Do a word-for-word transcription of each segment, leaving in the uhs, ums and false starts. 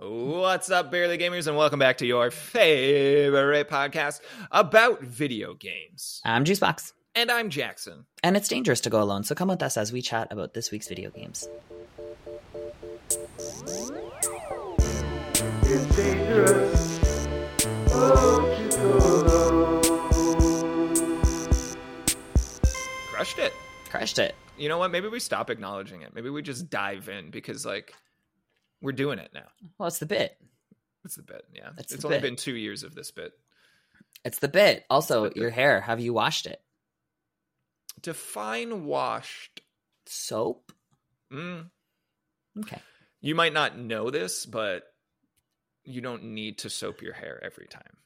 What's up, Barely Gamers, and welcome back to your favorite podcast about video games. I'm Juicebox. And I'm Jackson. And it's dangerous to go alone, so come with us as we chat about this week's video games. It's dangerous. Won't you go alone? Crushed it. Crushed it. You know what? Maybe we stop acknowledging it. Maybe we just dive in because, like, we're doing it now. Well, it's the bit. It's the bit, yeah. It's it's the only bit. been two years of this bit. It's the bit. Also, the bit. your hair. Have you washed it? Define washed. Soap? Mm. Okay. You might not know this, but you don't need to soap your hair every time.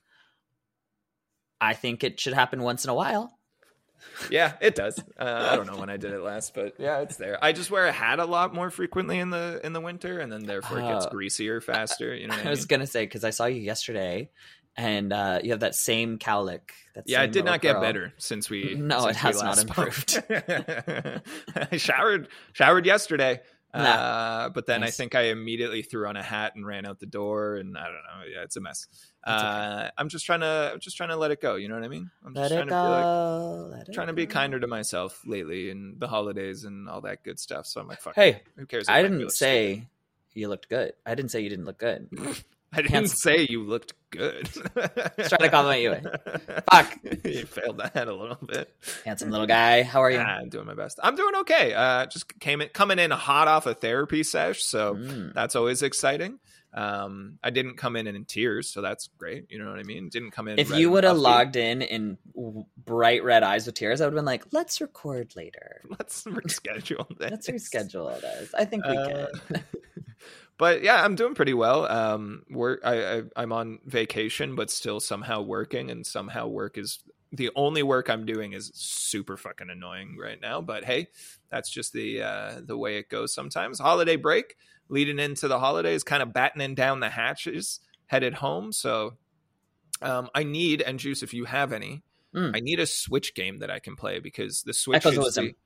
I think it should happen once in a while. Yeah, it does. Uh, I don't know when I did it last, but yeah, it's there. I just wear a hat a lot more frequently in the in the winter, and then therefore it gets Oh. greasier faster. You know what I, I was mean? going to say, because I saw you yesterday, and uh, you have that same cowlick. That Yeah, it same did little not get curl. better since we. No, since it we has not last spoke. improved. I showered showered yesterday, Nah. uh, but then I Nice. think I immediately threw on a hat and ran out the door, and I don't know. Yeah, it's a mess. It's okay. Uh, I'm just trying to, I'm just trying to let it go. You know what I mean? I'm Let just it trying to be like, go. Let it trying to be go. kinder to myself lately in the holidays and all that good stuff. So I'm like, fuck. Hey, who cares? if I I didn't feel say you looked good. I didn't say you didn't look good. stupid? I didn't Hands- say you looked good. Just trying to compliment you. Fuck. You failed that a little bit. Handsome little guy. How are you? Ah, I'm doing my best. I'm doing okay. Uh, just came in, coming in hot off a therapy sesh, so Mm. that's always exciting. Um, I didn't come in in tears, so that's great. You know what I mean? Didn't come in. If red you and would have puffy. logged in in w- bright red eyes with tears, I would have been like, let's record later. Let's reschedule this. Let's reschedule this. I think we Uh, can. But yeah, I'm doing pretty well. Um, work. I, I I'm on vacation, but still somehow working, and somehow work is the only work I'm doing is super fucking annoying right now. But hey, that's just the uh, the way it goes sometimes. Holiday break, leading into the holidays, kind of battening down the hatches, headed home. So um, I need, and Juice, if you have any, Mm. I need a Switch game that I can play because the Switch Echoes of is Wisdom. the-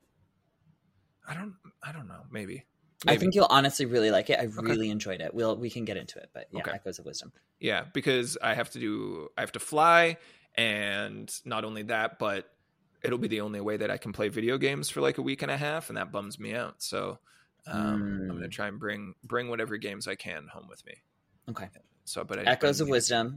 I don't. I don't know. Maybe. I Maybe. think you'll honestly really like it. I really enjoyed it. We'll we can get into it, but yeah, Okay. Echoes of Wisdom. Yeah, because I have to do I have to fly, and not only that, but it'll be the only way that I can play video games for like a week and a half, and that bums me out. So um, I'm gonna Mm. try and bring bring whatever games I can home with me. Okay. So, but I, Echoes I of need- Wisdom.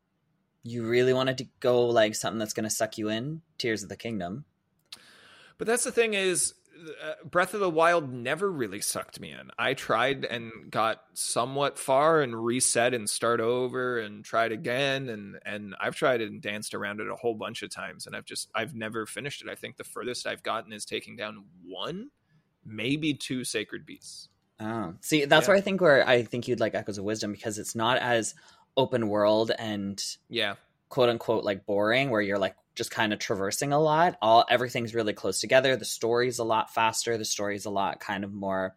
You really wanted to go like something that's going to suck you in? Tears of the Kingdom. But that's the thing is, uh, Breath of the Wild never really sucked me in. I tried and got somewhat far and reset and start over and tried again, and and I've tried it and danced around it a whole bunch of times, and I've just I've never finished it. I think the furthest I've gotten is taking down one, maybe two Sacred Beasts. Oh, see, that's Yeah. where I think where I think you'd like Echoes of Wisdom because it's not as open world and Yeah, quote unquote like boring, where you're like just kind of traversing a lot. All everything's really close together. The story's a lot faster. The story's a lot kind of more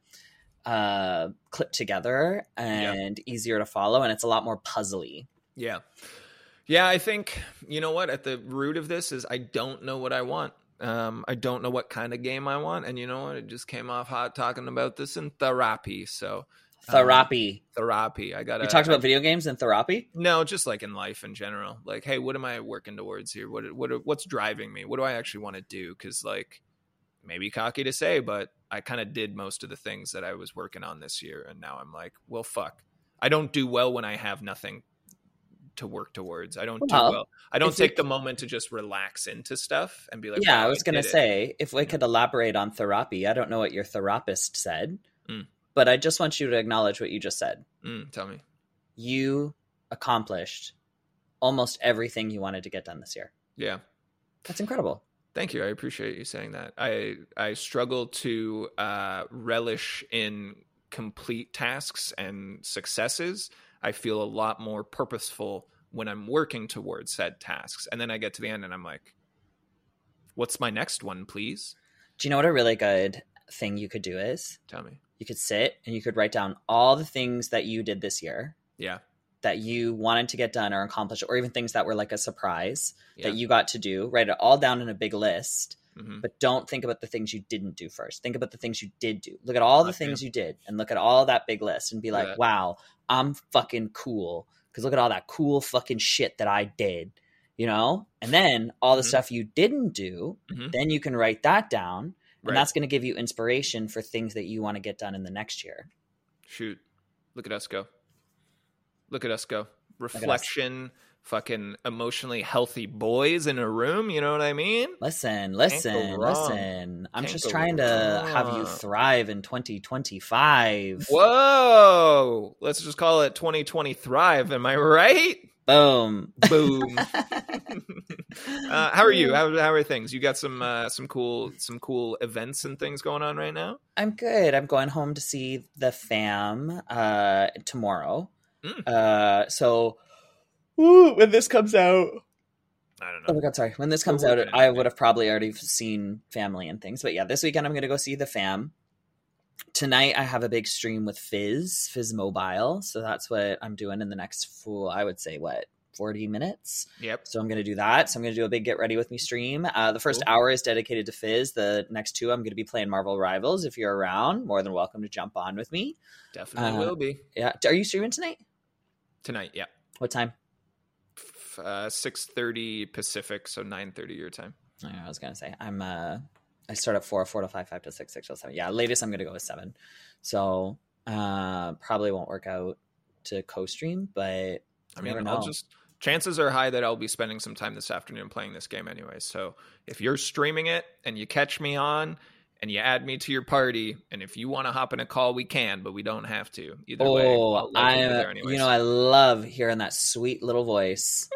uh, clipped together and easier to follow, and it's a lot more puzzly. yeah, yeah. I think you know what at the root of this is I don't know what I want. Um, I don't know what kind of game I want, and you know what? It just came off hot talking about this in therapy. So Therapy. therapy. I got. You talked about video games and therapy. No, just like in life in general. Like, hey, what am I working towards here? What what what's driving me? What do I actually want to do? Because like, maybe cocky to say, but I kind of did most of the things that I was working on this year, and now I'm like, well, fuck. I don't do well when I have nothing to work towards. I don't Well, do well. I don't if we- take the moment to just relax into stuff and be like, Yeah, wow, I was gonna did it. say if we could elaborate on therapy. I don't know what your therapist said, Mm. but I just want you to acknowledge what you just said. Mm, tell me. You accomplished almost everything you wanted to get done this year. Yeah. That's incredible. Thank you. I appreciate you saying that. I I struggle to uh, relish in complete tasks and successes. I feel a lot more purposeful when I'm working towards said tasks. And then I get to the end and I'm like, what's my next one, please? Do you know what a really good thing you could do is? Tell me. You could sit and you could write down all the things that you did this year Yeah. that you wanted to get done or accomplish, or even things that were like a surprise Yeah. that you got to do. Write it all down in a big list Mhm. but don't think about the things you didn't do first. Think about the things you did do. Look at all the Okay. things you did and look at all that big list and be like, Yeah. wow, I'm fucking cool. Because look at all that cool fucking shit that I did, you know? And then all the Mhm. stuff you didn't do, Mhm. then you can write that down. And Right. that's going to give you inspiration for things that you want to get done in the next year. Shoot. Look at us go. Look at us go. at us. Reflection, fucking emotionally healthy boys in a room. You know what I mean? Listen, go listen, wrong. listen. I'm Can't just go trying to have you wrong. thrive in twenty twenty-five. Whoa. Let's just call it twenty twenty Thrive. Am I right? Boom. Boom. uh, how are you? How, how are things? You got some uh, some cool some cool events and things going on right now? I'm good. I'm going home to see the fam uh, tomorrow. Mm. Uh, so woo, when this comes out, I don't oh know. my god, sorry. When this comes We're out, working I on it. would have probably already seen family and things. But yeah, this weekend I'm going to go see the fam. Tonight I have a big stream with Fizz, Fizz Mobile. So that's what I'm doing in the next full, I would say, what, forty minutes? Yep. So I'm going to do that. So I'm going to do a big Get Ready With Me stream. Uh, the first Cool. hour is dedicated to Fizz. The next two, I'm going to be playing Marvel Rivals. If you're around, more than welcome to jump on with me. Definitely Uh, will be Yeah. Are you streaming tonight? tonight. Yeah. What time? F- Uh, six thirty Pacific, so nine thirty your time. I, don't know, I was going to say, I'm, uh, I start at four, four to five, five to six, six to seven. Yeah. Latest I'm going to go with seven. So, uh, probably won't work out to co-stream, but I you mean, never I'll know. just chances are high that I'll be spending some time this afternoon playing this game anyway. So if you're streaming it and you catch me on and you add me to your party, and if you want to hop in a call, we can, but we don't have to. Either way, Oh, I'll likely be there I, anyways. you know, I love hearing that sweet little voice.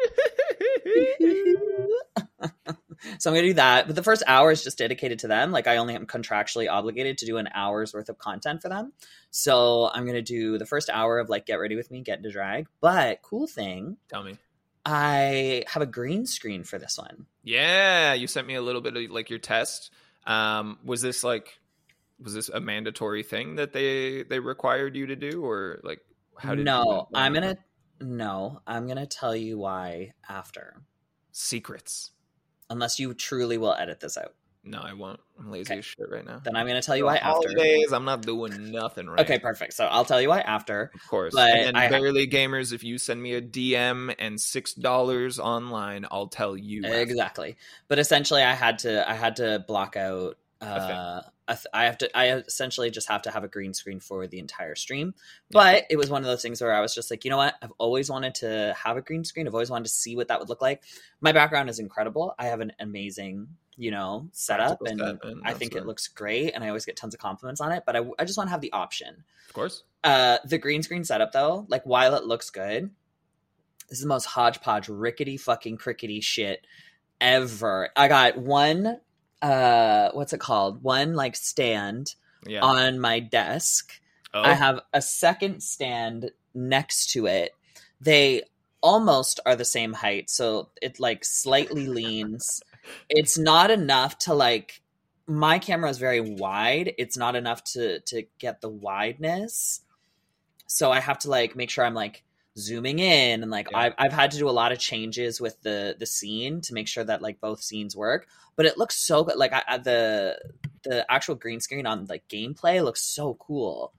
So I'm going to do that. But the first hour is just dedicated to them. Like I only am contractually obligated to do an hour's worth of content for them. So I'm going to do the first hour of like, Get Ready With Me, Get into Drag. But cool thing, Tell me. I have a green screen for this one. Yeah, you sent me a little bit of like your test. Um, was this like, was this a mandatory thing that they they required you to do, or like how did no, you I'm going to, no, I'm going to tell you why after. secrets? Unless you truly will edit this out. No, I won't. I'm lazy Okay. as shit right now. Then I'm going to tell you why after. Holidays, I'm not doing nothing right. Okay, perfect. So I'll tell you why after. Of course. But and then I ha- barely gamers, if you send me a D M and six dollars online, I'll tell you. after. Exactly. But essentially I had to I had to block out uh a th- I have to I essentially just have to have a green screen for the entire stream. But it was one of those things where I was just like, you know what? I've always wanted to have a green screen. I've always wanted to see what that would look like. My background is incredible. I have an amazing, you know, setup Practical and set, and I that's think it. it looks great and I always get tons of compliments on it, but I, I just want to have the option. Of course. Uh, the green screen setup, though, like while it looks good, this is the most hodgepodge, rickety fucking crickety shit ever. I got one, uh, what's it called? One like stand Yeah. on my desk. oh, I have a second stand next to it. They almost are the same height, so it like slightly leans. It's not enough to like. My camera is very wide. It's not enough to to get the wideness. So I have to like make sure I'm like zooming in and like Yeah. I've I've had to do a lot of changes with the the scene to make sure that like both scenes work. But it looks so good. Like I, I, the the actual green screen on like gameplay looks so cool.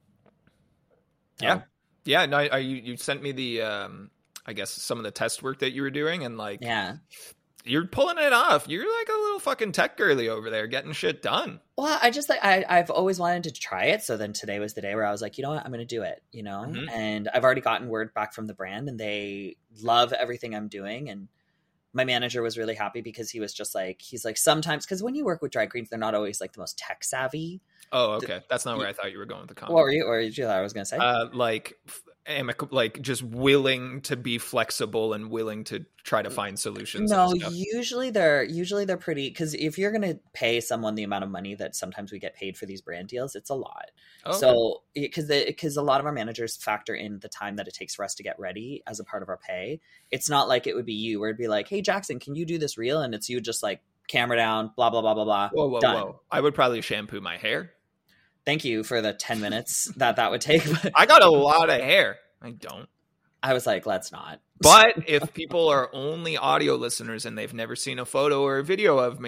Yeah. yeah. No, I, you you sent me the um, I guess some of the test work that you were doing, and like, Yeah. you're pulling it off. You're like a little fucking tech girly over there, getting shit done. Well, I just like I I've always wanted to try it. So then today was the day where I was like, you know what, I'm going to do it. You know, Mhm. and I've already gotten word back from the brand, and they love everything I'm doing. And my manager was really happy because he was just like, he's like, sometimes because when you work with drag queens, they're not always like the most tech savvy. Oh, okay. That's not where I thought you were going with the comment. What were you? Or did you thought I was going to say? Uh, like, f- amic- like just willing to be flexible and willing to try to find solutions. No, and stuff. usually they're usually they're pretty because if you're gonna pay someone the amount of money that sometimes we get paid for these brand deals, it's a lot. Okay. So because because a lot of our managers factor in the time that it takes for us to get ready as a part of our pay. It's not like it would be you where it'd be like, hey Jackson, can you do this reel? And it's you just like camera down, blah blah blah blah blah. whoa, whoa, done. whoa! I would probably shampoo my hair. Thank you for the ten minutes that that would take. But I got a lot of hair. I don't. I was like, let's not. But if people are only audio listeners and they've never seen a photo or a video of me,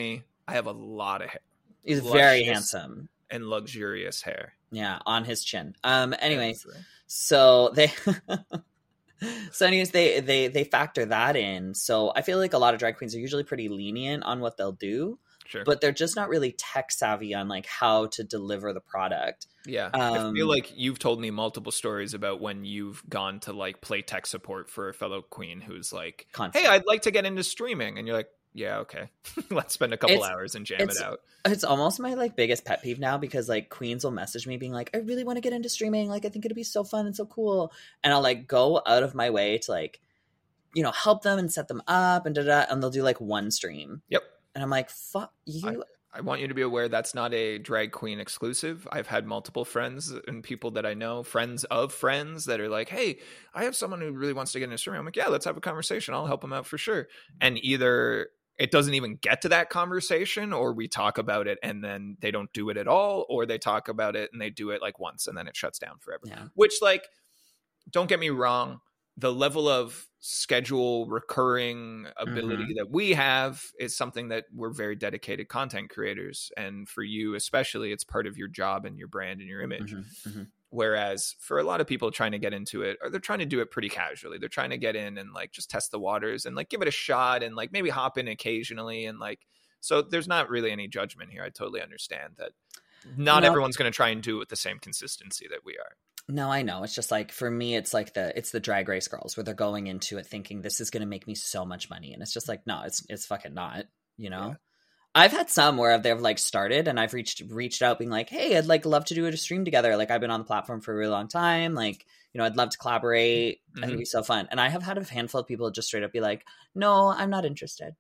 I have a lot of hair. He's very Luscious handsome. and luxurious hair. Yeah, on his chin. Um. Anyways, Yes. so they. So anyways, they, they, they factor that in. So I feel like a lot of drag queens are usually pretty lenient on what they'll do, Sure. but they're just not really tech savvy on like how to deliver the product. Yeah. I Um, feel like you've told me multiple stories about when you've gone to like play tech support for a fellow queen who's like, Constant. hey, I'd like to get into streaming. And you're like, yeah, okay. Let's spend a couple It's- hours and jam it's- it out. It's almost my like biggest pet peeve now because like queens will message me being like, I really want to get into streaming. Like, I think it'd be so fun and so cool. And I'll like go out of my way to like, you know, help them and set them up and da da. And they'll do like one stream. Yep. And I'm like, fuck you. I want you to be aware that's not a drag queen exclusive. I've had multiple friends and people that I know, friends of friends that are like, hey, I have someone who really wants to get into streaming. I'm like, yeah, let's have a conversation. I'll help them out for sure. And either it doesn't even get to that conversation or we talk about it and then they don't do it at all, or they talk about it and they do it like once and then it shuts down forever. Yeah. Which, like, don't get me wrong, the level of schedule recurring ability Mhm. that we have is something that we're very dedicated content creators. And for you, especially, it's part of your job and your brand and your image. Mhm, mhm. Whereas for a lot of people trying to get into it, or they're trying to do it pretty casually. They're trying to get in and like just test the waters and like give it a shot and like maybe hop in occasionally. And like, so there's not really any judgment here. I totally understand that not No. everyone's going to try and do it with the same consistency that we are. No, I know. It's just like for me, it's like the it's the Drag Race girls where they're going into it thinking this is going to make me so much money, and it's just like no, it's it's fucking not. You know, Yeah. I've had some where they've like started and I've reached reached out being like, hey, I'd like love to do a stream together. Like I've been on the platform for a really long time. Like you know, I'd love to collaborate. I think Mhm. it'd be so fun. And I have had a handful of people just straight up be like, no, I'm not interested.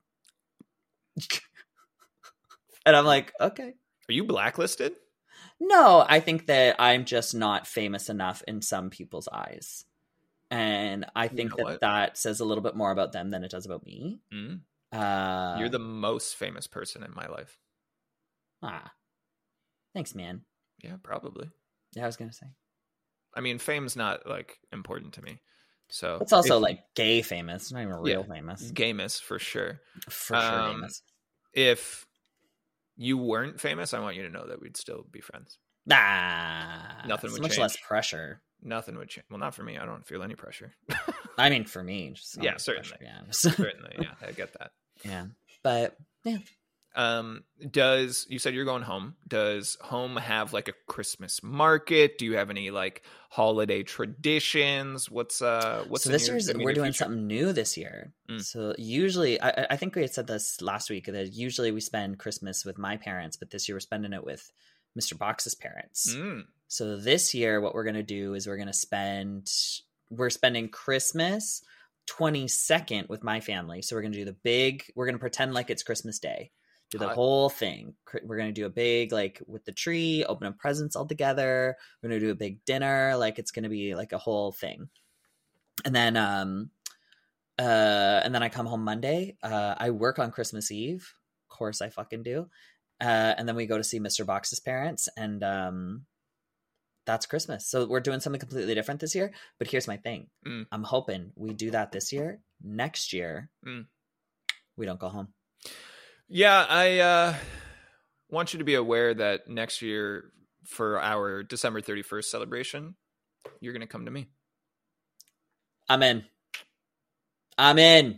And I'm like, okay. Are you blacklisted? No, I think that I'm just not famous enough in some people's eyes. And I think know that what? that says a little bit more about them than it does about me. Mm. Uh, You're the most famous person in my life. Ah. Thanks, man. Yeah, probably. Yeah, I was going to say. I mean, fame's not like important to me. So It's also if- like gay famous, not even real Yeah. famous. Gamus for sure. For sure Um, famous. If you weren't famous, I want you to know that we'd still be friends. Ah. Nothing it's would much change. less pressure. Nothing would change. Well, not for me. I don't feel any pressure. I mean, for me. Just not Yeah, much certainly. pressure, yeah. Certainly, yeah, I get that. yeah. But yeah. Um, does you said you're going home? Does home have like a Christmas market? Do you have any like holiday traditions? What's uh what's so in this your year's immediate we're doing future? something new this year. Mm. So usually, I, I think we had said this last week that usually we spend Christmas with my parents, but this year we're spending it with Mister Box's parents. Mm. So this year, what we're gonna do is we're gonna spend we're spending Christmas twenty-second with my family. So we're gonna do the big. We're gonna pretend like it's Christmas Day. Do the Hot. whole thing. Cr- We're gonna do a big like with the tree, open up presents all together. We're gonna do a big dinner. Like it's gonna be like a whole thing. And then um uh and then I come home Monday. Uh I work on Christmas Eve. Of course I fucking do. Uh and then we go to see Mister Box's parents and um that's Christmas. So we're doing something completely different this year. But here's my thing. Mm. I'm hoping we do that this year. Next year, Mm. we don't go home. Yeah, I uh, want you to be aware that next year for our December thirty-first celebration, you're going to come to me. I'm in. I'm in.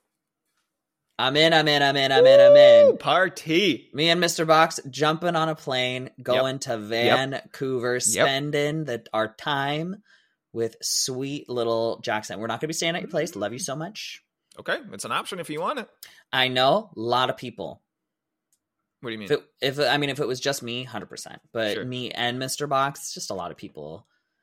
I'm in, I'm in, I'm in, I'm in, I'm Woo, in. party. Me and Mister Box jumping on a plane, going to Vancouver, spending the, our time with sweet little Jackson. We're not going to be staying at your place. Love you so much. Okay, it's an option if you want it. I know a lot of people. What do you mean? If, it, if it, I mean, if it was just me, one hundred percent. But Sure. me and Mister Box, just a lot of people.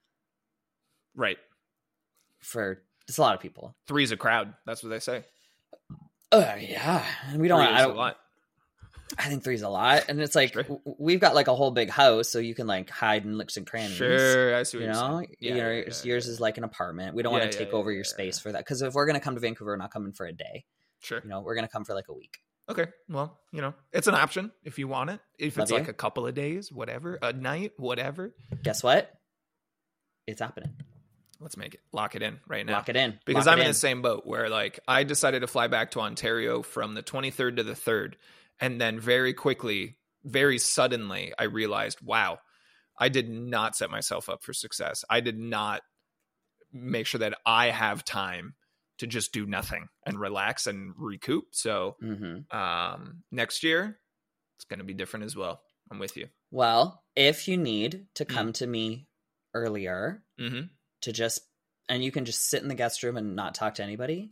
Right. For it's a lot of people. Three's a crowd. That's what they say. Oh yeah, and we don't. Three I is a don't. lot. I think three's a lot, and it's like Sure. w- we've got like a whole big house, so you can like hide in nooks and crannies. Sure, I see what You you're know, saying. you know, yeah, yours, yeah, yours yeah. is like an apartment. We don't Yeah, want to yeah, take yeah, over your yeah, space yeah. for that. Because if we're gonna come to Vancouver, we're not coming for a day. Sure. You know, we're gonna come for like a week. Okay. Well, you know, it's an option if you want it. If Love it's you. like a couple of days, whatever, a night, whatever. Guess what? It's happening. Let's make it. Lock it in right now. Lock it in. Because Lock I'm it in the same boat where like I decided to fly back to Ontario from the twenty-third to the third. And then very quickly, very suddenly, I realized, wow, I did not set myself up for success. I did not make sure that I have time to just do nothing and relax and recoup. So Mm-hmm. um, next year, it's going to be different as well. I'm with you. Well, if you need to come to me earlier Mm-hmm. to just, and you can just sit in the guest room and not talk to anybody,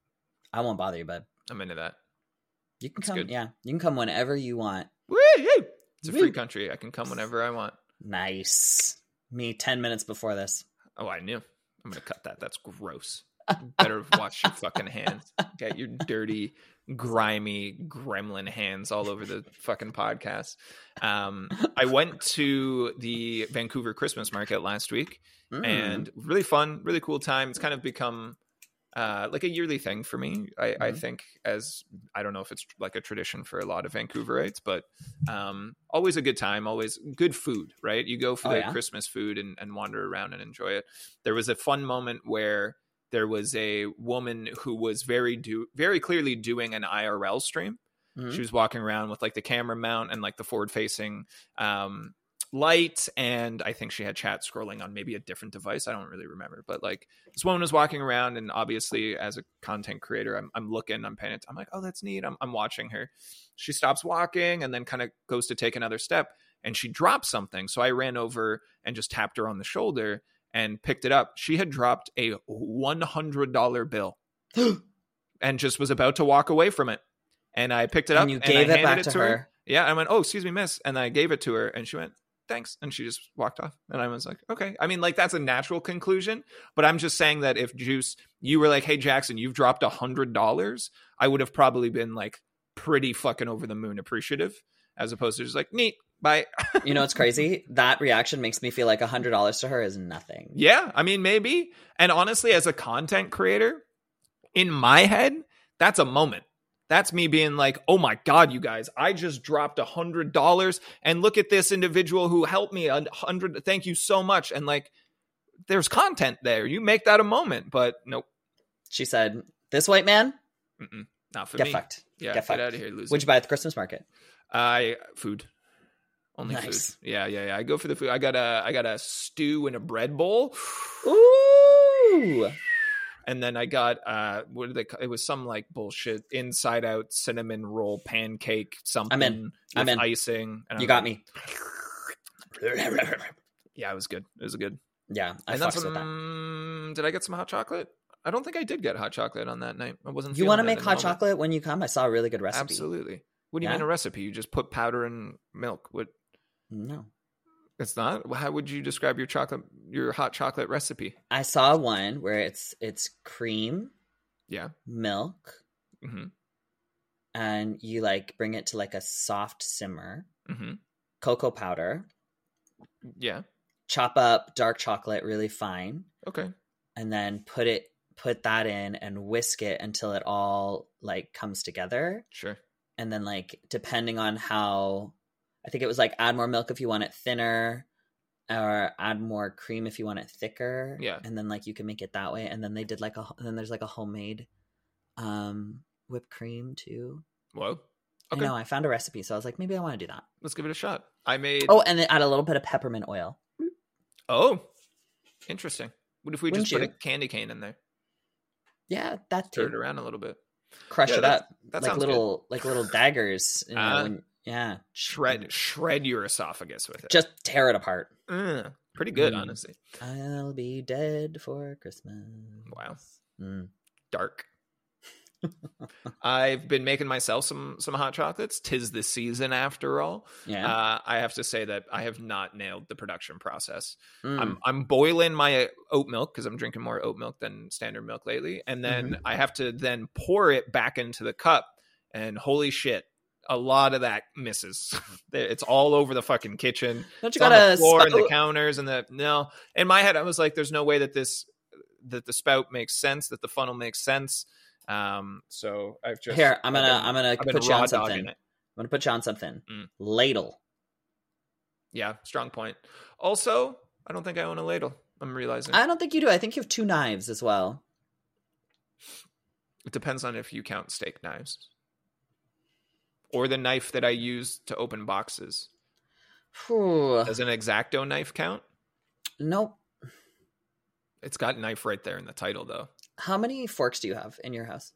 I won't bother you, bud. I'm into that. You can That's come. good. Yeah, you can come whenever you want. Woo! It's a free Woo. country. I can come whenever I want. Nice. Me ten minutes before this. Oh, I knew. I'm going to cut that. That's gross. Better wash your fucking hands. Get your dirty, grimy gremlin hands all over the fucking podcast. Um, I went to the Vancouver Christmas market last week, Mm. and really fun, really cool time. It's kind of become uh, like a yearly thing for me. I, I Mhm. think, as I don't know if it's like a tradition for a lot of Vancouverites, but um, always a good time, always good food, right? You go for Oh, the yeah. Christmas food and, and wander around and enjoy it. There was a fun moment where there was a woman who was very do very clearly doing an I R L stream. Mhm. She was walking around with like the camera mount and like the forward facing um, light. And I think she had chat scrolling on maybe a different device. I don't really remember, but like this woman was walking around, and obviously as a content creator, I'm, I'm looking, I'm paying it. I'm like, oh, that's neat. I'm, I'm watching her. She stops walking and then kind of goes to take another step, and she drops something. So I ran over and just tapped her on the shoulder and picked it up. She had dropped a one hundred dollar bill and just was about to walk away from it. And I picked it up And you and gave I it handed back it to to her. her. Yeah, I went, oh, excuse me, miss. And I gave it to her, and she went, thanks. And she just walked off. And I was like, okay. I mean, like, that's a natural conclusion. But I'm just saying that if Juice, you were like, hey, Jackson, you've dropped one hundred dollars, I would have probably been like pretty fucking over the moon appreciative, as opposed to just like, neat, bye. You know what's crazy? That reaction makes me feel like one hundred dollars to her is nothing. Yeah, I mean, maybe. And honestly, as a content creator, in my head, that's a moment. That's me being like, oh my God, you guys, I just dropped a hundred dollars and look at this individual who helped me a hundred. Thank you so much. And like, there's content there. You make that a moment, but nope. She said, this white man, Mm-mm, not for get me. fucked. Yeah, Get get, fucked. out of here, loser. What'd you buy at the Christmas market? I food. Only Nice. food. Yeah, yeah, yeah. I go for the food. I got a I got a stew in a bread bowl. Ooh. And then I got uh what did they call it? Was some like bullshit inside out cinnamon roll pancake something I'm in. with I'm in. icing. And I You was got like, me. Yeah, it was good. It was good. Yeah, I And then fucks with that. some did I get some hot chocolate? I don't think I did get hot chocolate on that night. I wasn't You want to make hot chocolate when you come? I saw a really good recipe. Absolutely. What do you Yeah? mean a recipe? You just put powder and milk. What No. it's not? How would you describe your chocolate your hot chocolate recipe? I saw one where it's it's cream, Yeah. milk, Mm-hmm. and you like bring it to like a soft simmer, Mm-hmm. cocoa powder, Yeah. chop up dark chocolate really fine, Okay. and then put it put that in and whisk it until it all like comes together. Sure. And then like depending on how, I think it was like add more milk if you want it thinner, or add more cream if you want it thicker. Yeah. And then like you can make it that way. And then they did like a and then there's like a homemade um whipped cream too. Whoa. I Okay. know, I found a recipe, so I was like, maybe I want to do that. Let's give it a shot. I made Oh, and then add a little bit of peppermint oil. Oh. Interesting. What if we Wouldn't just put you? a candy cane in there? Yeah, that Stir it too. around a little bit. Crush Yeah, it that- up. that like sounds little like little daggers. You know, Ah. when, yeah. Shred shred your esophagus with it. Just tear it apart. Mm, pretty good, Mm. honestly. I'll be dead for Christmas. Wow. Mm. Dark. I've been making myself some some hot chocolates. 'Tis the season after all. Yeah. Uh, I have to say that I have not nailed the production process. Mm. I'm I'm boiling my oat milk because I'm drinking more oat milk than standard milk lately, and then Mm-hmm. I have to then pour it back into the cup. And holy shit, a lot of that misses. It's all over the fucking kitchen. Don't you It's on gotta the floor and the spout- counters and the no. In my head, I was like, "There's no way that this that the spout makes sense, that the funnel makes sense." Um, so I've just Here, I'm I've gonna been- I'm gonna I've been put you raw on something. dogging I'm it. gonna put you on something. Mm. Ladle. Yeah, strong point. Also, I don't think I own a ladle. I'm realizing I don't think you do. I think you have two knives as well. it depends on if you count steak knives. or the knife that I use to open boxes. Whew. Does an X-Acto knife count? Nope. It's got knife right there in the title, though. How many forks do you have in your house?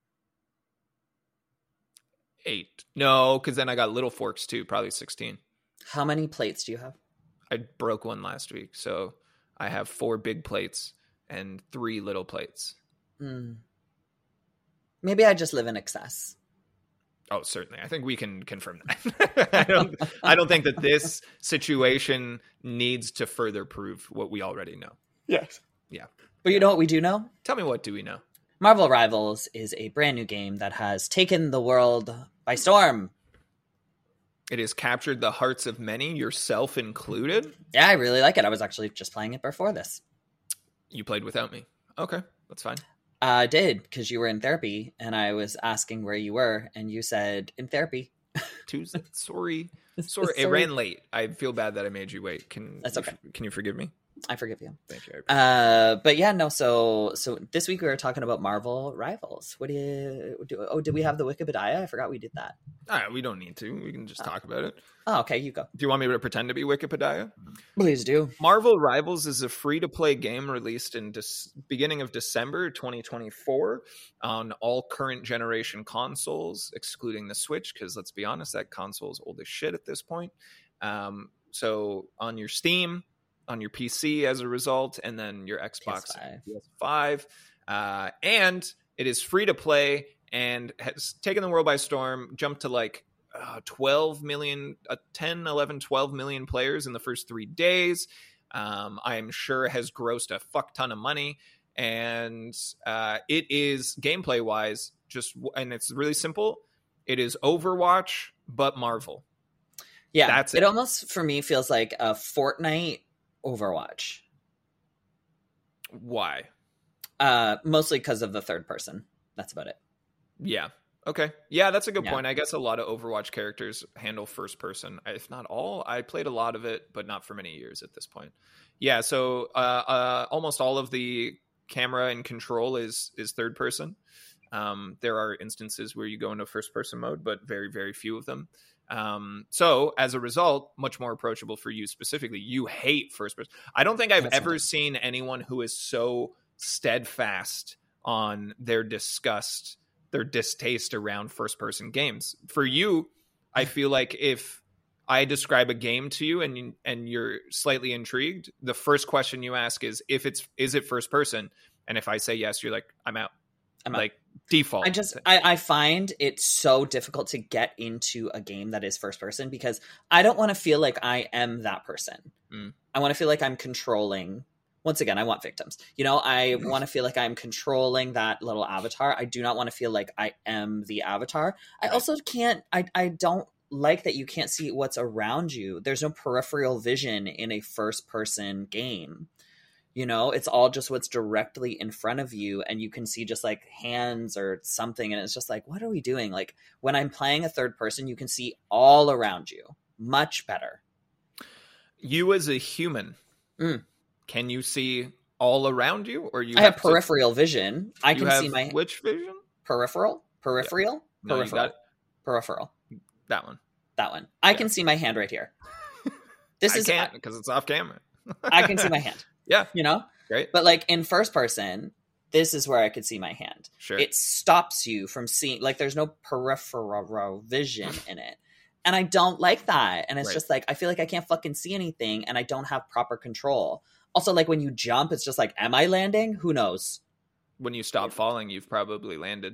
Eight. No, because then I got little forks too, probably sixteen. How many plates do you have? I broke one last week, so I have four big plates and three little plates. Mm. Maybe I just live in excess. Oh, certainly. I think we can confirm that. I don't I don't think that this situation needs to further prove what we already know. Yes. Yeah. But you know what we do know? Tell me, what do we know? Marvel Rivals is a brand new game that has taken the world by storm. It has captured the hearts of many, yourself included. Yeah, I really like it. I was actually just playing it before this. You played without me. Okay, that's fine. I did, because you were in therapy, and I was asking where you were, and you said, in therapy. Tuesday. Sorry. Sorry. It Sorry. ran late. I feel bad that I made you wait. Can That's you- okay. Can you forgive me? I forgive you. Thank you. Uh, but yeah, no. So, so this week we were talking about Marvel Rivals. What do you do? Oh, did we have the Wikipedia? I forgot we did that. All right, we don't need to. We can just Oh. talk about it. Oh, okay, you go. Do you want me to pretend to be Wikipedia? Please do. Marvel Rivals is a free-to-play game released in des- beginning of December twenty twenty-four on all current generation consoles, excluding the Switch, because let's be honest, that console is old as shit at this point. Um, so on your Steam, on your P C as a result, and then your Xbox P S five. P S five. Uh, and it is free to play and has taken the world by storm, jumped to like uh, twelve million, uh, ten, eleven, twelve million players in the first three days. Um, I am sure has grossed a fuck ton of money. And uh, it is gameplay wise, just, and it's really simple. It is Overwatch, but Marvel. Yeah, That's it. it. almost for me feels like a Fortnite Overwatch. Why? Uh, mostly because of the third person. That's about it. Yeah. Okay. Yeah, that's a good Yeah. point. I guess a lot of Overwatch characters handle first person, if not all. I played a lot of it, but not for many years at this point. Yeah, so uh, uh, almost all of the camera and control is is third person. Um, there are instances where you go into first person mode, but very, very few of them. Um, so as a result, much more approachable for you specifically. You hate first person. I don't think I've That's ever fine. seen anyone who is so steadfast on their disgust, their distaste around first person games. For you, I feel like if I describe a game to you and you, and you're slightly intrigued, the first question you ask is if it's is it first person, and if I say yes, you're like, I'm out. I'm out. Like default. I just I, I find it so difficult to get into a game that is first person because I don't want to feel like I am that person. Mm. I want to feel like I'm controlling. Once again, I want victims. You know, I want to feel like I'm controlling that little avatar. I do not want to feel like I am the avatar. I Right. also can't. I I don't like that you can't see what's around you. There's no peripheral vision in a first person game. You know, it's all just what's directly in front of you, and you can see just like hands or something, and it's just like, what are we doing? Like when I'm playing a third person, you can see all around you much better. You as a human, Mm. can you see all around you, or you I have to- peripheral vision. I you can have see my which vision? peripheral, peripheral, No, you peripheral, got peripheral. that one. That one. I Yeah. can see my hand right here. This I is can't because it's off camera. I can see my hand. Yeah, You know, great. but like in first person, this is where I could see my hand. Sure. It stops you from seeing, like there's no peripheral vision in it, and I don't like that. And it's Right. just like I feel like I can't fucking see anything, and I don't have proper control. Also, like when you jump, it's just like, am I landing? Who knows? When you stop falling, you've probably landed.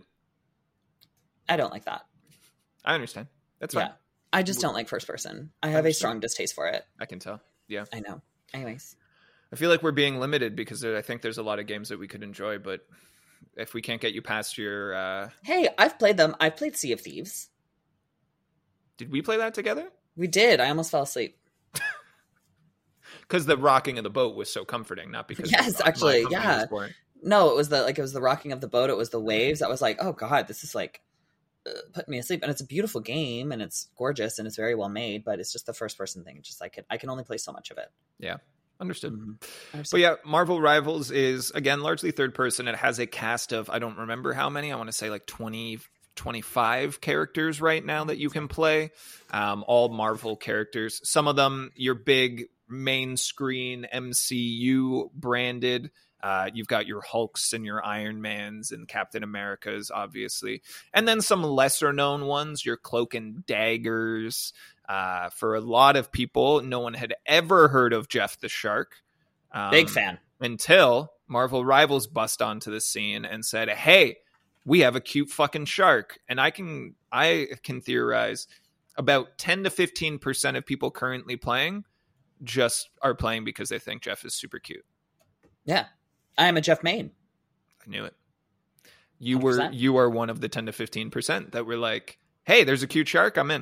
I don't like that. I understand. That's fine. Yeah, I just don't like first person. I have a Understood. strong distaste for it. I can tell. Yeah. I know. Anyways, I feel like we're being limited because there, I think there's a lot of games that we could enjoy, but if we can't get you past your, uh, hey, I've played them. I've played Sea of Thieves. did we play that together? We did. I almost fell asleep. Because the rocking of the boat was so comforting, not because Yes, my actually, company yeah. was boring. No, it was the like it was the rocking of the boat. It was the waves. I was like, oh god, this is like uh, putting me asleep. And it's a beautiful game, and it's gorgeous, and it's very well made. But it's just the first person thing. It's just like I can only play so much of it. Yeah, understood. Mhm. But yeah, Marvel Rivals is again largely third person. It has a cast of I don't remember how many. I want to say like twenty, twenty-five characters right now that you can play, um, all Marvel characters. Some of them, your big main screen M C U branded. Uh, you've got your Hulks and your Iron Mans and Captain Americas, obviously. And then some lesser known ones, your Cloak and Daggers. Uh, for a lot of people, no one had ever heard of Jeff the Shark. Um, Big fan. Until Marvel Rivals bust onto the scene and said, hey, we have a cute fucking shark. And I can I can theorize about ten to fifteen percent of people currently playing just are playing because they think Jeff is super cute. Yeah. I am a Jeff main. I knew it. You one hundred percent. were you are one of the ten to fifteen percent that were like, hey, there's a cute shark, I'm in.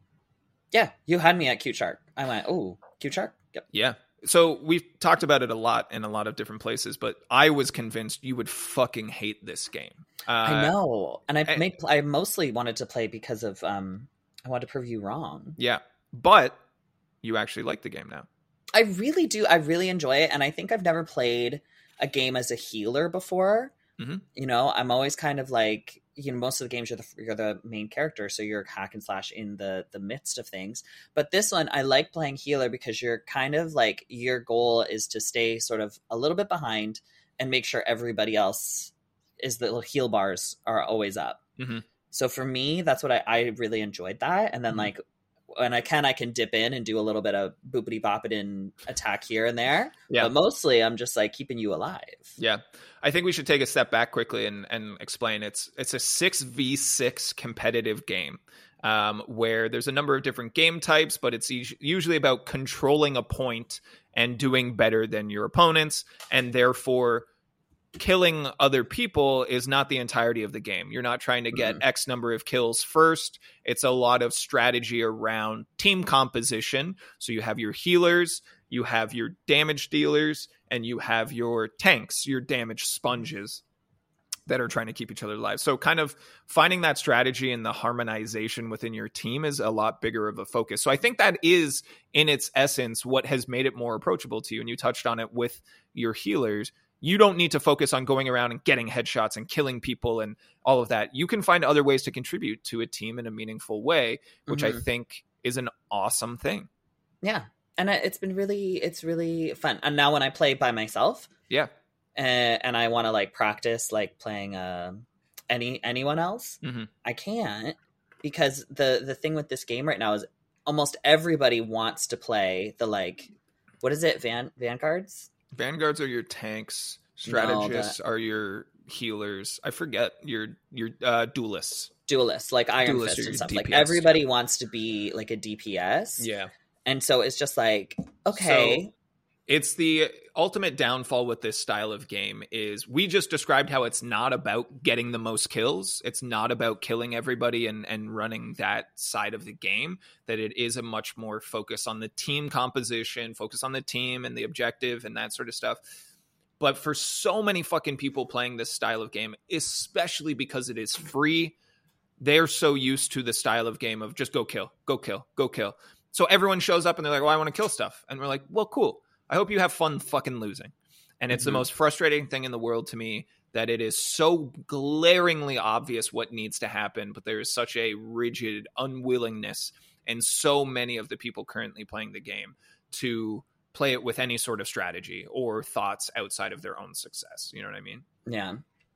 Yeah, you had me at cute shark. I went, oh, cute shark? Yep. Yeah. So we've talked about it a lot in a lot of different places, but I was convinced you would fucking hate this game. Uh, I know. And I and- made I mostly wanted to play because of um I wanted to prove you wrong. Yeah. But you actually like the game now. I really do. I really enjoy it. And I think I've never played a game as a healer before. Mhm. You know, I'm always kind of like, you know, most of the games you're the you're the main character, so you're hack and slash in the the midst of things. But this one, I like playing healer because you're kind of like, your goal is to stay sort of a little bit behind and make sure everybody else is, the little heal bars are always up. Mhm. So for me, that's what I, I really enjoyed that. And then Mhm. like, when I can, I can dip in and do a little bit of boopity boppity attack here and there. Yeah. But mostly I'm just like keeping you alive. Yeah. I think we should take a step back quickly and, and explain it's it's a six v six competitive game um, where there's a number of different game types, but it's us- usually about controlling a point and doing better than your opponents, and therefore killing other people is not the entirety of the game. You're not trying to get Mhm. X number of kills first. It's a lot of strategy around team composition. So you have your healers, you have your damage dealers, and you have your tanks, your damage sponges that are trying to keep each other alive. So kind of finding that strategy and the harmonization within your team is a lot bigger of a focus. So I think that is, in its essence, what has made it more approachable to you. And you touched on it with your healers. You don't need to focus on going around and getting headshots and killing people and all of that. You can find other ways to contribute to a team in a meaningful way, which I Mhm. think is an awesome thing. Yeah. And I- it's been really, it's really fun. And now when I play by myself, Yeah. uh, and I want to like practice like playing uh, any anyone else, Mhm. I can't, because the the thing with this game right now is almost everybody wants to play the like, what is it, Van Vanguards? Vanguards are your tanks. No, Strategists are your healers. I forget your your uh, duelists. Duelists, like Iron Duelists Fist are and your stuff. D Like P S, everybody wants to be like a D P S. Yeah. And so it's just like, okay. So it's the ultimate downfall with this style of game is we just described how it's not about getting the most kills. It's not about killing everybody and, and running that side of the game, that it is a much more focus on the team composition, focus on the team and the objective and that sort of stuff. But for so many fucking people playing this style of game, especially because it is free, they're so used to the style of game of just go kill, go kill, go kill. So everyone shows up and they're like, well, I want to kill stuff. And we're like, well, cool. I hope you have fun fucking losing. And it's Mhm. the most frustrating thing in the world to me that it is so glaringly obvious what needs to happen, but there is such a rigid unwillingness in so many of the people currently playing the game to play it with any sort of strategy or thoughts outside of their own success. You know what I mean? Yeah.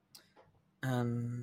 Um,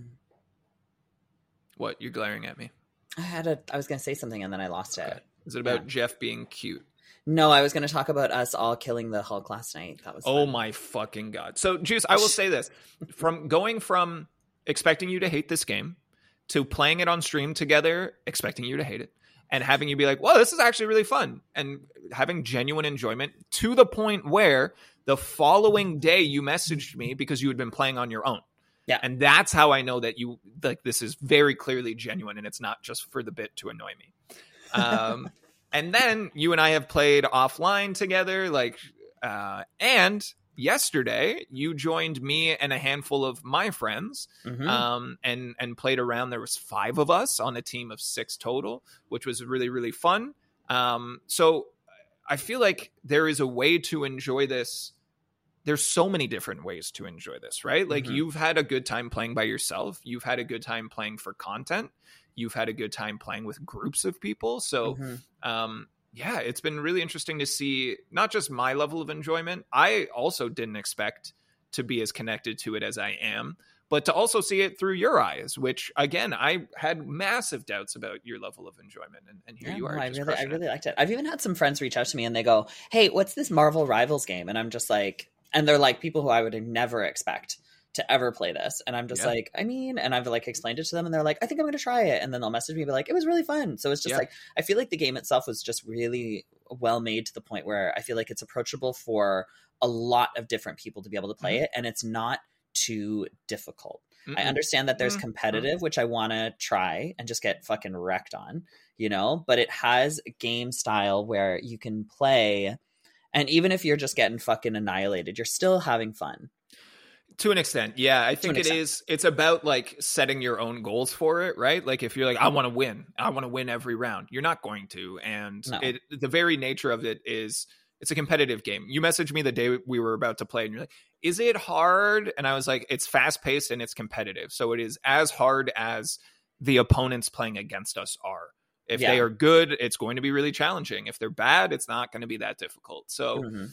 What? You're glaring at me. I had a. I was going to say something and then I lost it. Okay. Is it about Yeah. Jeff being cute? No, I was going to talk about us all killing the Hulk last night. That was. Oh fun. my fucking God. So, Juice, I will say this. From going from expecting you to hate this game to playing it on stream together, expecting you to hate it, and having you be like, well, this is actually really fun, and having genuine enjoyment to the point where the following day you messaged me because you had been playing on your own. Yeah. And that's how I know that you, like, this is very clearly genuine and it's not just for the bit to annoy me. Um, and then you and I have played offline together, like, uh, and yesterday you joined me and a handful of my friends, Mhm. um, and, and played around. There was five of us on a team of six total, which was really, really fun. Um, so I feel like there is a way to enjoy this there's so many different ways to enjoy this, right? Like Mhm. you've had a good time playing by yourself. You've had a good time playing for content. You've had a good time playing with groups of people. So, Mhm. um, yeah, it's been really interesting to see not just my level of enjoyment. I also didn't expect to be as connected to it as I am, but to also see it through your eyes, which again, I had massive doubts about your level of enjoyment. And, and here Yeah, you no, are. I just really, I crushing it. really liked it. I've even had some friends reach out to me and they go, "Hey, what's this Marvel Rivals game?" And I'm just like, and they're like people who I would never expect to ever play this. And I'm just Yeah. like, I mean, and I've like explained it to them and they're like, I think I'm going to try it. And then they'll message me and be like, it was really fun. So it's just Yeah. like, I feel like the game itself was just really well made to the point where I feel like it's approachable for a lot of different people to be able to play Mhm. it. And it's not too difficult. I Mm-mm. understand that there's Mm, competitive, which I want to try and just get fucking wrecked on, you know, but it has a game style where you can play. And even if you're just getting fucking annihilated, you're still having fun. To an extent, yeah. I think an it extent. is. It's about like setting your own goals for it, right? Like if you're like, I want to win, I want to win every round. You're not going to, and No. it the very nature of it is it's a competitive game. You messaged me the day we were about to play, and you're like, "Is it hard?" And I was like, "It's fast paced and it's competitive, so it is as hard as the opponents playing against us are. If Yeah. they are good, it's going to be really challenging. If they're bad, it's not going to be that difficult." So. Mhm.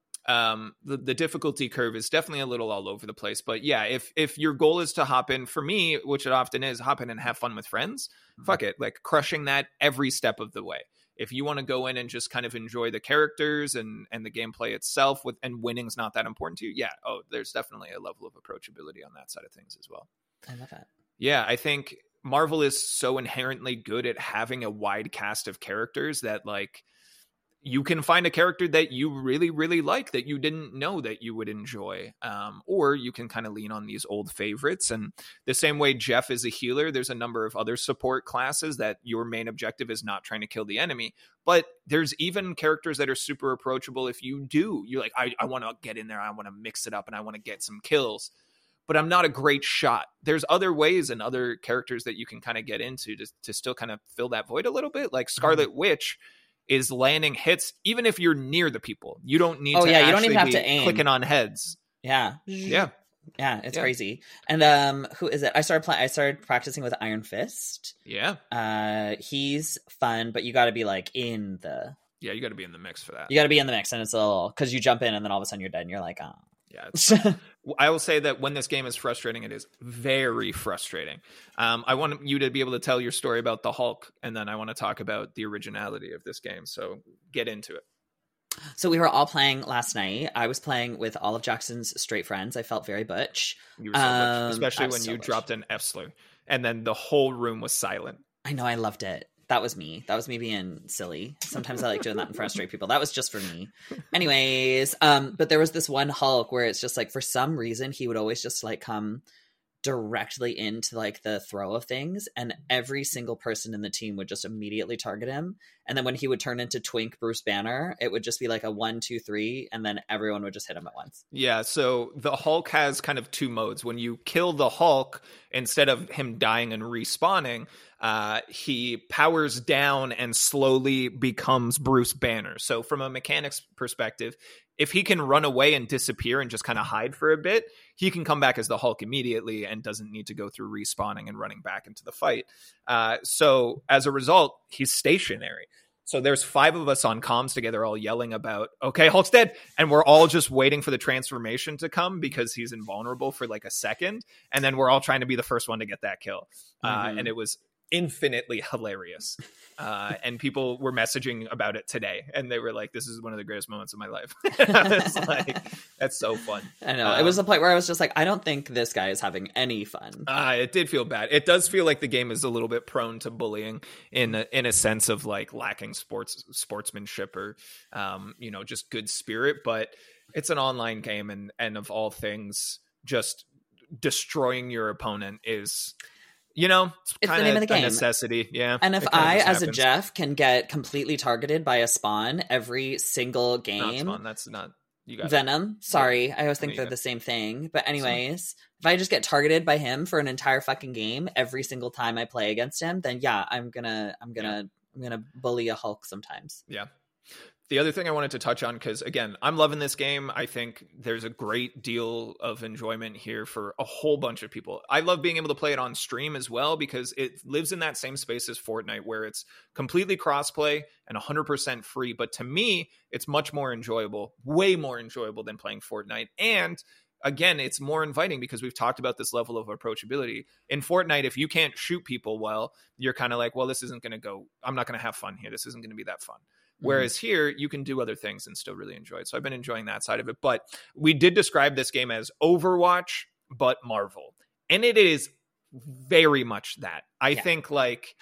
um the, the difficulty curve is definitely a little all over the place, but yeah, if if your goal is to hop in, for me, which it often is, hop in and have fun with friends, fuck it, like crushing that every step of the way. If you want to go in and just kind of enjoy the characters and and the gameplay itself, with and winning's not that important to you, yeah, oh, there's definitely a level of approachability on that side of things as well. I love it. Yeah, I think Marvel is so inherently good at having a wide cast of characters that like you can find a character that you really, really like that you didn't know that you would enjoy. Um, or you can kind of lean on these old favorites. And the same way Jeff is a healer, there's a number of other support classes that your main objective is not trying to kill the enemy. But there's even characters that are super approachable if you do. You're like, I, I want to get in there. I want to mix it up and I want to get some kills. But I'm not a great shot. There's other ways and other characters that you can kind of get into to, to still kind of fill that void a little bit. Like Scarlet mm-hmm. Witch is landing hits even if you're near the people. You don't need oh, to yeah, actually you don't even have be to aim. clicking on heads. Yeah. Yeah. Yeah, it's Yeah. crazy. And um who is it? I started playing I started practicing with Iron Fist. Yeah. Uh he's fun, but you got to be like in the Yeah, you got to be in the mix for that. You got to be in the mix, and it's a little cuz you jump in and then all of a sudden you're dead and you're like, "Oh." Yeah, it's I will say that when this game is frustrating, it is very frustrating. Um, I want you to be able to tell your story about the Hulk, and then I want to talk about the originality of this game. So get into it. So we were all playing last night. I was playing with all of Jackson's straight friends. I felt very butch. You were so Um, butch, especially I was when so you butch. dropped an F slur, and then the whole room was silent. I know, I loved it. That was me. That was me being silly. Sometimes I like doing that in front of straight people. That was just for me. Anyways, um, but there was this one Hulk where it's just like, for some reason, he would always just like come directly into like the throw of things, and every single person in the team would just immediately target him. And then when he would turn into Twink Bruce Banner, it would just be like a one, two, three, and then everyone would just hit him at once. Yeah, so the Hulk has kind of two modes. When you kill the Hulk, instead of him dying and respawning, uh, he powers down and slowly becomes Bruce Banner. So from a mechanics perspective, if he can run away and disappear and just kind of hide for a bit, he can come back as the Hulk immediately and doesn't need to go through respawning and running back into the fight. Uh, so as a result, he's stationary. So there's five of us on comms together all yelling about, okay, Hulk's dead. And we're all just waiting for the transformation to come because he's invulnerable for like a second. And then we're all trying to be the first one to get that kill. Mm-hmm. Uh, and it was infinitely hilarious. Uh, and people were messaging about it today. And they were like, this is one of the greatest moments of my life. It's like, that's so fun. I know. Um, it was the point where I was just like, I don't think this guy is having any fun. Uh, it did feel bad. It does feel like the game is a little bit prone to bullying in a, in a sense of like lacking sports sportsmanship or, um, you know, just good spirit. But it's an online game, and, and of all things, just destroying your opponent is, you know, it's, It's the kind name of of the a game. necessity. Yeah. And if it kinda I, just as a happens. Jeff, can get completely targeted by a spawn every single Not game, Spawn, that's not. You got it. Venom. Sorry, I always think you they're got the same thing. But anyways, if I just get targeted by him for an entire fucking game every single time I play against him, then yeah, I'm gonna, I'm gonna, I'm gonna bully a Hulk sometimes. Yeah. The other thing I wanted to touch on, because again, I'm loving this game. I think there's a great deal of enjoyment here for a whole bunch of people. I love being able to play it on stream as well, because it lives in that same space as Fortnite, where it's completely crossplay and one hundred percent free. But to me, it's much more enjoyable, way more enjoyable than playing Fortnite. And again, it's more inviting because we've talked about this level of approachability. In Fortnite, if you can't shoot people well, you're kind of like, well, this isn't going to go, I'm not going to have fun here. This isn't going to be that fun. Whereas here, you can do other things and still really enjoy it. So I've been enjoying that side of it. But we did describe this game as Overwatch, but Marvel. And it is very much that. I yeah. think like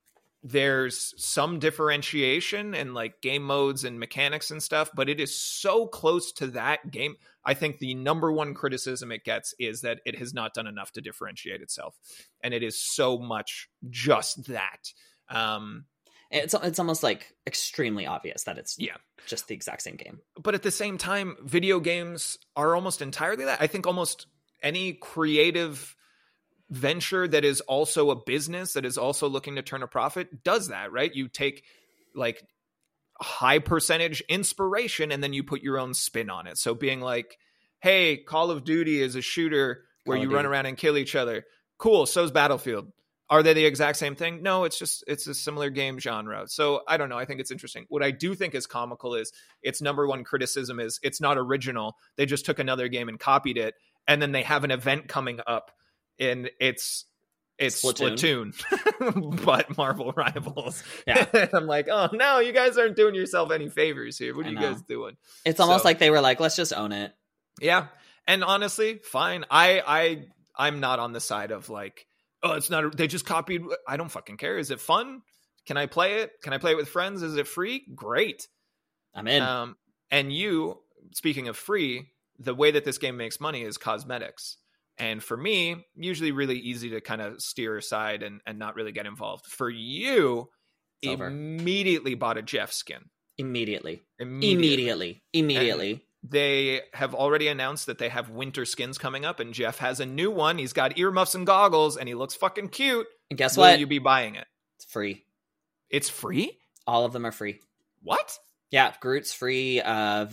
there's some differentiation in like game modes and mechanics and stuff, but it is so close to that game. I think the number one criticism it gets is that it has not done enough to differentiate itself. And it is so much just that. Um, It's it's almost like extremely obvious that it's yeah. just the exact same game. But at the same time, video games are almost entirely that. I think almost any creative venture that is also a business, that is also looking to turn a profit, does that, right? You take like high percentage inspiration and then you put your own spin on it. So being like, hey, Call of Duty is a shooter where Call you of run Duty. around and kill each other. Cool. So's Battlefield. Are they the exact same thing? No, it's just, it's a similar game genre. So I don't know. I think it's interesting. What I do think is comical is its number one criticism is it's not original. They just took another game and copied it. And then they have an event coming up and it's, it's Splatoon, Splatoon but Marvel Rivals. Yeah. And I'm like, oh no, you guys aren't doing yourself any favors here. What are I you know. guys doing? It's almost So- like they were like, let's just own it. Yeah. And honestly, fine. I, I, I'm not on the side of like, oh, it's not, they just copied. I don't fucking care. Is it fun? Can I play it? Can I play it with friends? Is it free? Great. I'm in. Um, and you, speaking of free, the way that this game makes money is cosmetics. And for me, usually really easy to kind of steer aside and, and not really get involved. For you, It's over. immediately bought a Jeff skin. Immediately. Immediately. Immediately. Immediately. They have already announced that they have winter skins coming up, and Jeff has a new one. He's got earmuffs and goggles, and he looks fucking cute. And guess Will what? you be buying it? It's free. It's free? All of them are free. What? Yeah, Groot's free. Uh,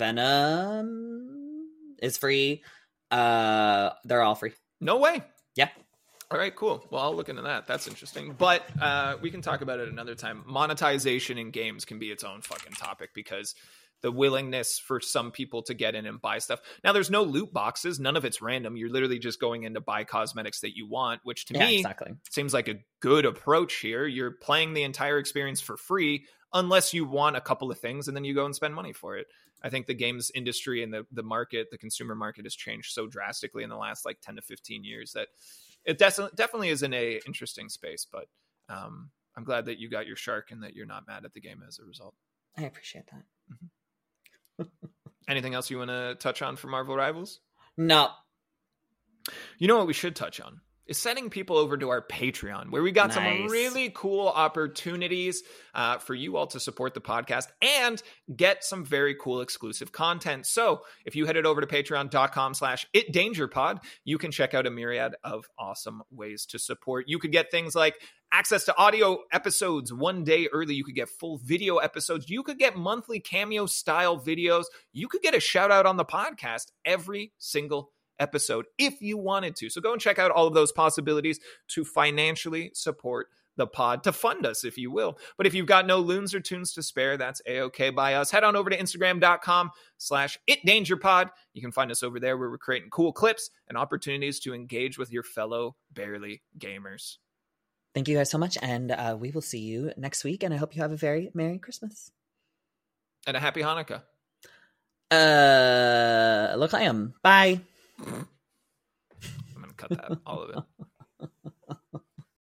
Venom is free. Uh, they're all free. No way. Yeah. All right, cool. Well, I'll look into that. That's interesting. But uh, we can talk about it another time. Monetization in games can be its own fucking topic because the willingness for some people to get in and buy stuff. Now, there's no loot boxes. None of it's random. You're literally just going in to buy cosmetics that you want, which to Yeah, me exactly. seems like a good approach here. You're playing the entire experience for free unless you want a couple of things and then you go and spend money for it. I think the games industry and the, the market, the consumer market has changed so drastically in the last like ten to fifteen years that it des- definitely is in a interesting space. But um, I'm glad that you got your shark and that you're not mad at the game as a result. I appreciate that. Mm-hmm. Anything else you want to touch on for Marvel Rivals? No. You know what we should touch on is sending people over to our Patreon, where we got some Nice. really cool opportunities uh, for you all to support the podcast and get some very cool exclusive content. So if you headed over to patreon.com slash itdangerpod, you can check out a myriad of awesome ways to support. You could get things like access to audio episodes one day early. You could get full video episodes. You could get monthly cameo style videos. You could get a shout out on the podcast every single episode if you wanted to. So go and check out all of those possibilities to financially support the pod, to fund us, if you will. But if you've got no loons or tunes to spare, that's a-okay by us. Head on over to instagram.com slash itdangerpod. You can find us over there where we're creating cool clips and opportunities to engage with your fellow Barely gamers. Thank you guys so much. And uh, we will see you next week. And I hope you have a very Merry Christmas. And a happy Hanukkah. Uh, look, I am. Bye. I'm going to cut that, all of it.